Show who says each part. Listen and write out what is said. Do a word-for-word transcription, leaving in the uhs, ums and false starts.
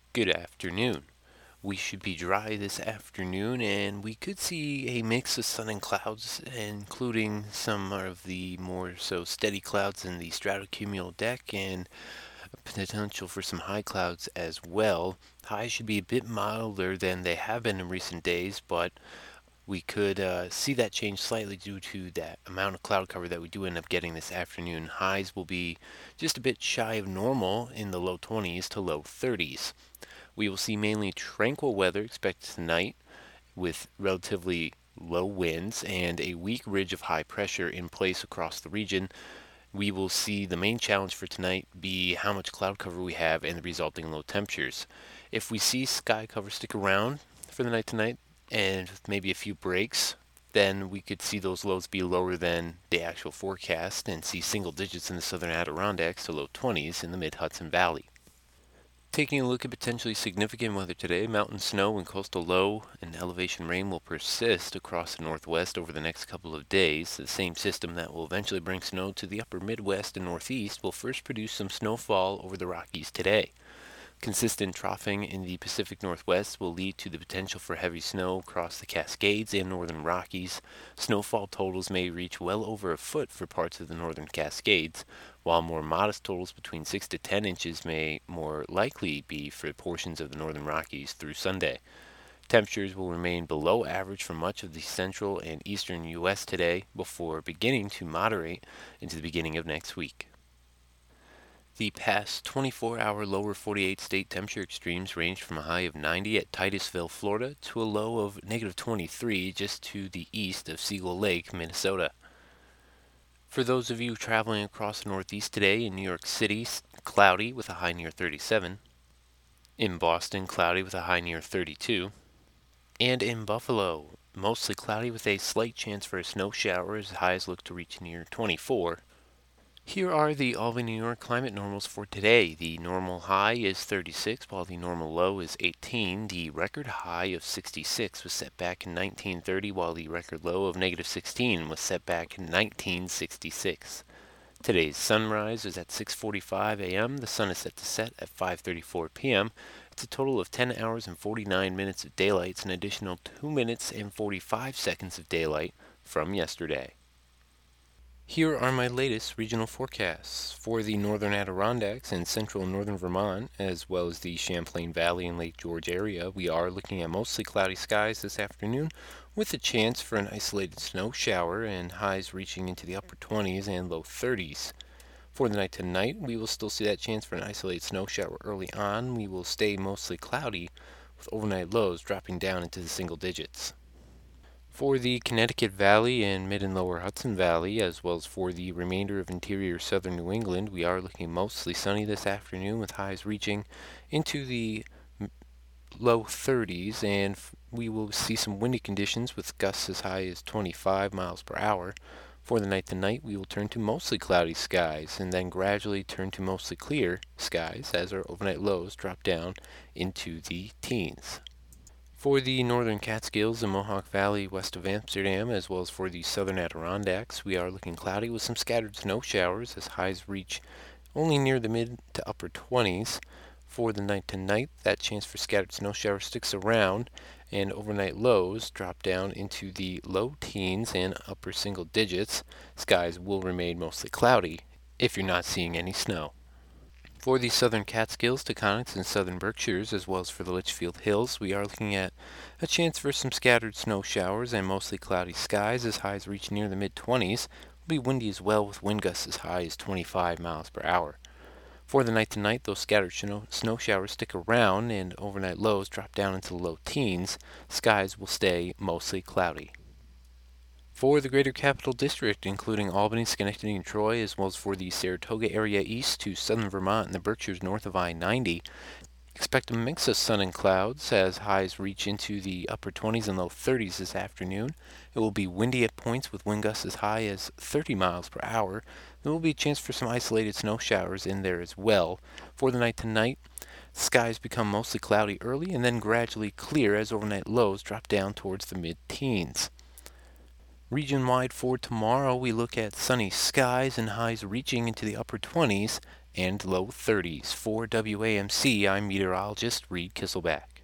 Speaker 1: Good afternoon. We should be dry this afternoon, and we could see a mix of sun and clouds, including some of the more so steady clouds in the stratocumulal deck and potential for some high clouds as well. Highs should be a bit milder than they have been in recent days, but we could uh, see that change slightly due to that amount of cloud cover that we do end up getting this afternoon. Highs will be just a bit shy of normal in the low twenties to low thirties. We will see mainly tranquil weather expected tonight with relatively low winds and a weak ridge of high pressure in place across the region. We will see the main challenge for tonight be how much cloud cover we have and the resulting low temperatures. If we see sky cover stick around for the night tonight and maybe a few breaks, then we could see those lows be lower than the actual forecast and see single digits in the southern Adirondacks to low twenties in the mid Hudson Valley. Taking a look at potentially significant weather today, mountain snow and coastal low and elevation rain will persist across the northwest over the next couple of days. The same system that will eventually bring snow to the upper Midwest and Northeast will first produce some snowfall over the Rockies today. Consistent troughing in the Pacific Northwest will lead to the potential for heavy snow across the Cascades and northern Rockies. Snowfall totals may reach well over a foot for parts of the northern Cascades, while more modest totals between six to ten inches may more likely be for portions of the northern Rockies through Sunday. Temperatures will remain below average for much of the central and eastern U S today before beginning to moderate into the beginning of next week. The past twenty-four hour lower forty-eight state temperature extremes ranged from a high of ninety at Titusville, Florida, to a low of negative twenty-three just to the east of Siegel Lake, Minnesota. For those of you traveling across the Northeast today, in New York City, cloudy with a high near thirty-seven. In Boston, cloudy with a high near thirty-two. And in Buffalo, mostly cloudy with a slight chance for a snow shower as highs look to reach near twenty-four. Here are the Albany, New York climate normals for today. The normal high is thirty-six, while the normal low is eighteen. The record high of sixty-six was set back in nineteen thirty, while the record low of negative sixteen was set back in nineteen sixty-six. Today's sunrise is at six forty-five a m. The sun is set to set at five thirty-four p m. It's a total of ten hours and forty-nine minutes of daylight. It's an additional two minutes and forty-five seconds of daylight from yesterday. Here are my latest regional forecasts. For the northern Adirondacks and central and northern Vermont, as well as the Champlain Valley and Lake George area, we are looking at mostly cloudy skies this afternoon with a chance for an isolated snow shower and highs reaching into the upper twenties and low thirties. For the night tonight, we will still see that chance for an isolated snow shower early on. We will stay mostly cloudy with overnight lows dropping down into the single digits. For the Connecticut Valley and mid and lower Hudson Valley, as well as for the remainder of interior southern New England, we are looking mostly sunny this afternoon with highs reaching into the low thirties, and we will see some windy conditions with gusts as high as twenty-five miles per hour. For the night tonight, we will turn to mostly cloudy skies and then gradually turn to mostly clear skies as our overnight lows drop down into the teens. For the northern Catskills and Mohawk Valley west of Amsterdam, as well as for the southern Adirondacks, we are looking cloudy with some scattered snow showers as highs reach only near the mid to upper twenties. For the night tonight, that chance for scattered snow showers sticks around, and overnight lows drop down into the low teens and upper single digits. Skies will remain mostly cloudy if you're not seeing any snow. For the southern Catskills, Taconics, and southern Berkshires, as well as for the Litchfield Hills, we are looking at a chance for some scattered snow showers and mostly cloudy skies as highs reach near the mid twenties. Will be windy as well with wind gusts as high as twenty-five miles per hour. For the night tonight, those scattered snow showers stick around and overnight lows drop down into the low teens. Skies will stay mostly cloudy. For the Greater Capital District, including Albany, Schenectady, and Troy, as well as for the Saratoga area east to southern Vermont and the Berkshires north of I ninety, expect a mix of sun and clouds as highs reach into the upper twenties and low thirties this afternoon. It will be windy at points with wind gusts as high as thirty miles per hour. There will be a chance for some isolated snow showers in there as well. For the night tonight, skies become mostly cloudy early and then gradually clear as overnight lows drop down towards the mid-teens. Region-wide for tomorrow, we look at sunny skies and highs reaching into the upper twenties and low thirties. For W A M C, I'm meteorologist Reed Kisselback.